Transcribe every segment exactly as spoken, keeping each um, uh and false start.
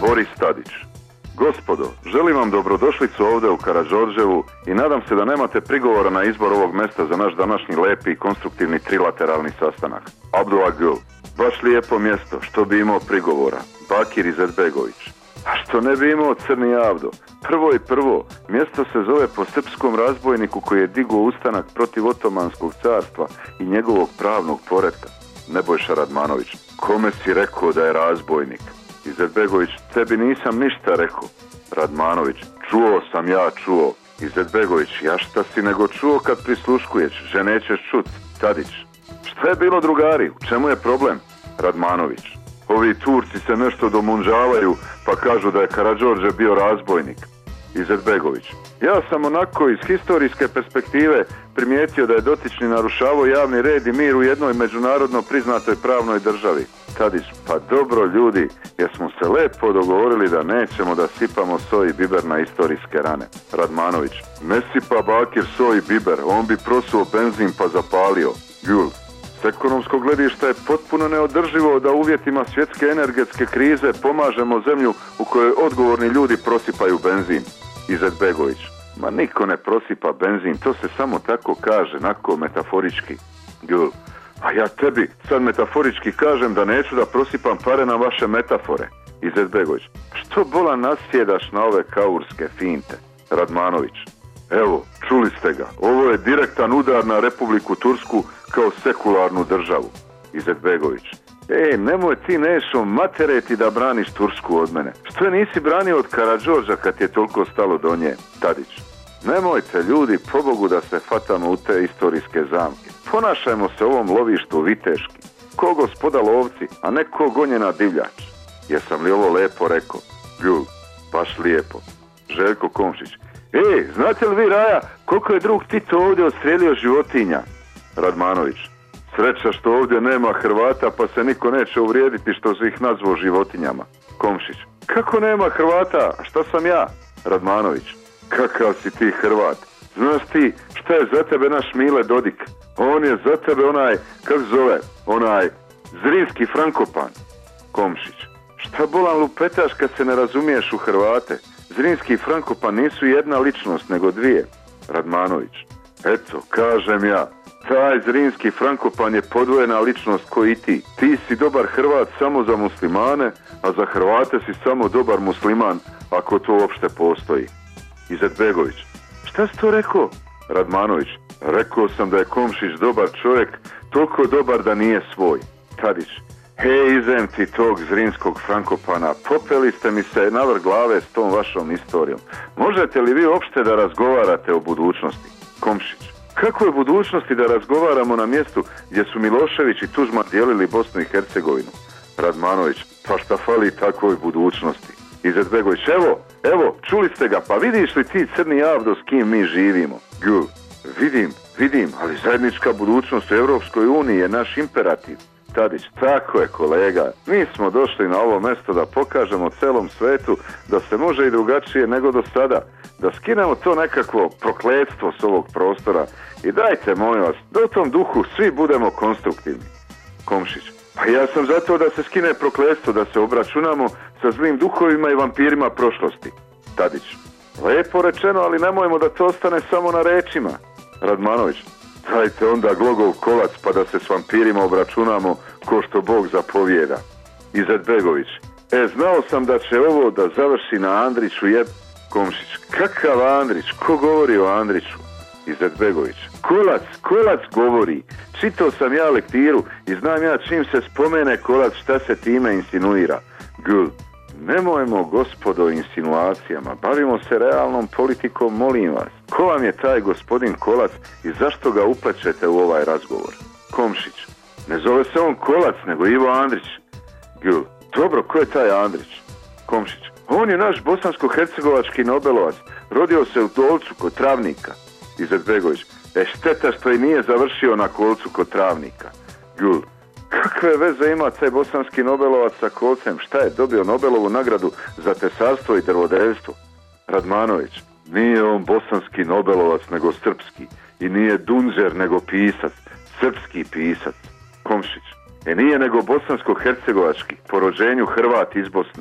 Boris Tadić. Gospodo, želim vam dobrodošlicu ovdje u Karađorđevu i nadam se da nemate prigovora na izbor ovog mjesta za naš današnji lepi i konstruktivni trilateralni sastanak. Abdullah Gül, baš lijepo mjesto, što bi imao prigovora. Bakir Izetbegović. A što ne bi imao Crni Avdo? Prvo i prvo, mjesto se zove po srpskom razbojniku koji je digao ustanak protiv Otomanskog carstva i njegovog pravnog poretka. Nebojša Radmanović. Kome si rekao da je razbojnik? Izetbegović, tebi nisam ništa rekao. Radmanović, čuo sam ja čuo. Izetbegović, ja šta si nego čuo kad prisluškuješ, že nećeš čut. Tadić, šta je bilo drugari, u čemu je problem? Radmanović, ovi Turci se nešto domunđavaju pa kažu da je Karađorđe bio razbojnik. Izetbegović, ja sam onako iz historijske perspektive primijetio da je dotični narušavao javni red i mir u jednoj međunarodno priznatoj pravnoj državi. Tadić, pa dobro ljudi, jer smo se lepo dogovorili da nećemo da sipamo soj i biber na istorijske rane. Radmanović, ne sipa Bakir soj i biber, on bi prosuo benzin pa zapalio. Gül, s ekonomskog gledišta je potpuno neodrživo da u uvjetima svjetske energetske krize pomažemo zemlju u kojoj odgovorni ljudi prosipaju benzin. Izetbegović, ma niko ne prosipa benzin, to se samo tako kaže, nako metaforički. Gül, a ja tebi sad metaforički kažem da neću da prosipam pare na vaše metafore. Izetbegović, što bola nasjedaš na ove kaurske finte? Radmanović, evo, čuli ste ga, ovo je direktan udar na Republiku Tursku kao sekularnu državu. Izetbegović, ej, nemoj ti Nešo materiti da braniš Tursku od mene. Što je nisi branio od Karađorđa kad je toliko stalo do nje? Tadić, nemojte ljudi, pobogu da se fatamo u te istorijske zamke. Ponašajmo se ovom lovištu viteški. Ko gospoda lovci, a ne ko gonjena divljač. Jesam li ovo lepo rekao? Gül, baš lijepo. Željko Komšić, ej, znate li vi Raja koliko je drug Tito ovdje odstrijelio životinja? Radmanović, sreća što ovdje nema Hrvata pa se niko neće uvrijediti što se ih nazvao životinjama. Komšić, kako nema Hrvata, a šta sam ja? Radmanović, kakav si ti Hrvat? Znaš ti šta je za tebe naš Mile Dodik? On je za tebe onaj, kak zove, onaj Zrinski Frankopan. Komšić, šta bolan lupetaš kad se ne razumiješ u Hrvate? Zrinski i Frankopan nisu jedna ličnost, nego dvije. Radmanović, eto, kažem ja, taj Zrinski Frankopan je podvojena ličnost koji ti. Ti si dobar Hrvat samo za muslimane, a za Hrvate si samo dobar musliman, ako to uopšte postoji. Izetbegović, šta si to rekao? Radmanović, rekao sam da je Komšić dobar čovjek, toliko dobar da nije svoj. Tadić, hej, izem ti tog Zrinskog Frankopana, popeli ste mi se navrh glave s tom vašom istorijom. Možete li vi uopšte da razgovarate o budućnosti? Komšić, kako je budućnosti da razgovaramo na mjestu gdje su Milošević i Tuđman dijelili Bosnu i Hercegovinu? Radmanović, pa šta fali takvoj budućnosti? Izetbegović, evo, evo, čuli ste ga, pa vidiš li ti Crni Avdo s kim mi živimo? Gül, vidim, vidim, ali zajednička budućnost u Europskoj uniji je naš imperativ. Tadić, tako je kolega, mi smo došli na ovo mjesto da pokažemo celom svetu da se može i drugačije nego do sada, da skinemo to nekakvo prokletstvo s ovog prostora i dajte, molim vas, da u tom duhu svi budemo konstruktivni. Komšić, pa ja sam zato da se skine prokletstvo, da se obračunamo sa zlim duhovima i vampirima prošlosti. Tadić, lepo rečeno, ali nemojmo da to ostane samo na rečima. Radmanović, dajte onda glogov kolac pa da se s vampirima obračunamo ko što Bog zapovijeda. Izetbegović, e, znao sam da će ovo da završi na Andriću jeb... Komšić, kakav Andrić, ko govori o Andriću? Izetbegović, kolac, kolac govori. Čitao sam ja lektiru i znam ja čim se spomene kolac šta se time insinuira. Gül, nemojmo gospodo insinuacijama, bavimo se realnom politikom, molim vas. Ko vam je taj gospodin Kolac i zašto ga uplećete u ovaj razgovor? Komšić, ne zove se on Kolac, nego Ivo Andrić. Gül, dobro, ko je taj Andrić? Komšić, on je naš bosansko-hercegovački Nobelovac, rodio se u Dolcu kod Travnika. Izetbegović, e šteta što i nije završio na kolcu kod Travnika. Gül, kakve veze ima taj bosanski Nobelovac sa kolcem? Šta je dobio Nobelovu nagradu za tesarstvo i drvodeljstvo? Radmanović, nije on bosanski Nobelovac nego srpski i nije Dunđer nego pisac, srpski pisac. Komšić, e nije nego bosansko-hercegovački, po rođenju Hrvat iz Bosne.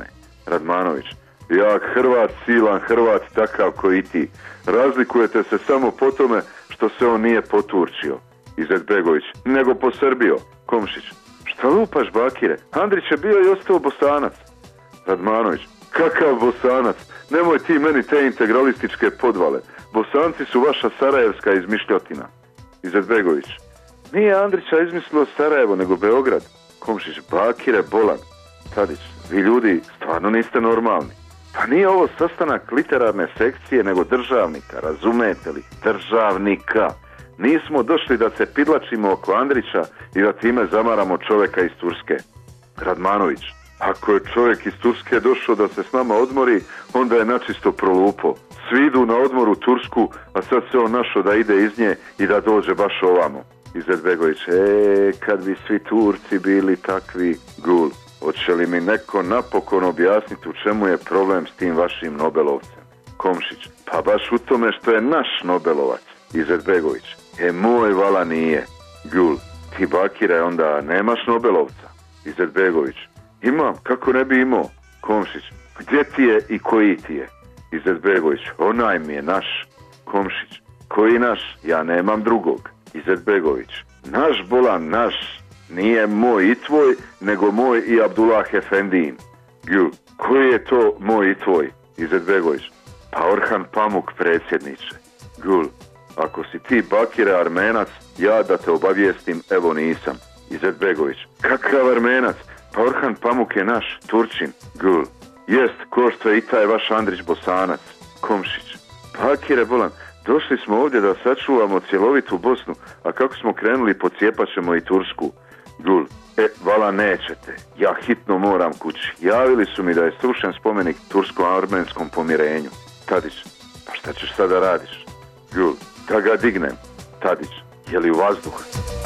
Radmanović, jak Hrvat, silan Hrvat, takav koji ti. Razlikujete se samo po tome što se on nije poturčio. Izetbegović, nego posrbio. Komšić, šta lupaš, Bakire? Andrić je bio i ostao Bosanac. Radmanović, kakav Bosanac? Nemoj ti meni te integralističke podvale. Bosanci su vaša sarajevska izmišljotina. Izetbegović, nije Andrića izmislilo Sarajevo, nego Beograd. Komšić, Bakire bolan. Tadić, vi ljudi stvarno niste normalni. Pa nije ovo sastanak literarne sekcije, nego državnika, razumete li? Državnika. Nismo došli da se pidlačimo oko Andrića i da time zamaramo čovjeka iz Turske. Radmanović, ako je čovjek iz Turske došao da se s nama odmori, onda je načisto prolupo. Svi idu na odmor u Tursku, a sad se on našao da ide iz nje i da dođe baš ovamo. Izetbegović, e, kad bi svi Turci bili takvi. Gul, hoće li mi neko napokon objasniti u čemu je problem s tim vašim Nobelovcem? Komšić, pa baš u tome što je naš Nobelovac. Izetbegović, e, moj vala nije. Gul, ti, Bakire, onda nemaš Nobelovca? Izetbegović, imam, kako ne bi imao? Komšić, gdje ti je i koji ti je? Izetbegović, onaj mi je naš. Komšić, koji naš? Ja nemam drugog. Izetbegović, naš bolan, naš, nije moj i tvoj, nego moj i Abdullah Efendijin. Gül, koji je to moj i tvoj? Izetbegović, pa Orhan Pamuk, predsjedniče. Gül, ako si ti, Bakire, Armenac, ja da te obavijestim, evo nisam. Izetbegović, kakav Armenac? Pa Orhan Pamuk je naš, Turčin. Gül, jest, ko što je i taj vaš Andrić Bosanac. Komšić, Bakire bolan, došli smo ovdje da sačuvamo cjelovitu Bosnu, a kako smo krenuli, pocijepat ćemo i Tursku. Gul, e, vala nećete, ja hitno moram kući. Javili su mi da je srušen spomenik tursko-armenskom pomirenju. Tadić, pa šta ćeš sada radiš? Gul, da ga dignem. Tadić, je li u vazduh?